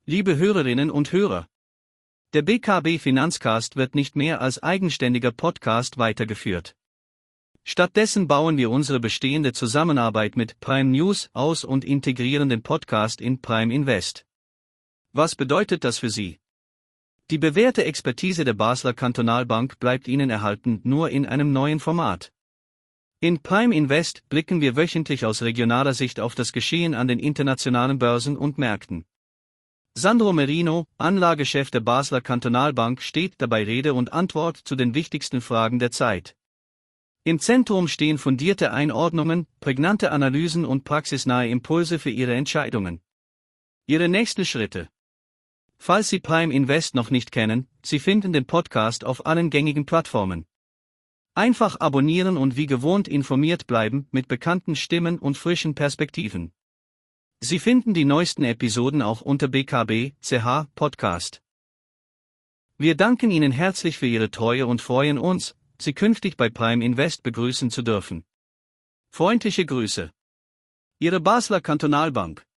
Liebe Hörerinnen und Hörer, der BKB Finanzcast wird nicht mehr als eigenständiger Podcast weitergeführt. Stattdessen bauen wir unsere bestehende Zusammenarbeit mit Prime News aus und integrieren den Podcast in Prime Invest. Was bedeutet das für Sie? Die bewährte Expertise der Basler Kantonalbank bleibt Ihnen erhalten, nur in einem neuen Format. In Prime Invest blicken wir wöchentlich aus regionaler Sicht auf das Geschehen an den internationalen Börsen und Märkten. Sandro Merino, Anlagechef der Basler Kantonalbank, steht dabei Rede und Antwort zu den wichtigsten Fragen der Zeit. Im Zentrum stehen fundierte Einordnungen, prägnante Analysen und praxisnahe Impulse für Ihre Entscheidungen. Ihre nächsten Schritte. Falls Sie Prime Invest noch nicht kennen, Sie finden den Podcast auf allen gängigen Plattformen. Einfach abonnieren und wie gewohnt informiert bleiben mit bekannten Stimmen und frischen Perspektiven. Sie finden die neuesten Episoden auch unter BKB.ch Podcast. Wir danken Ihnen herzlich für Ihre Treue und freuen uns, Sie künftig bei Prime Invest begrüßen zu dürfen. Freundliche Grüße. Ihre Basler Kantonalbank.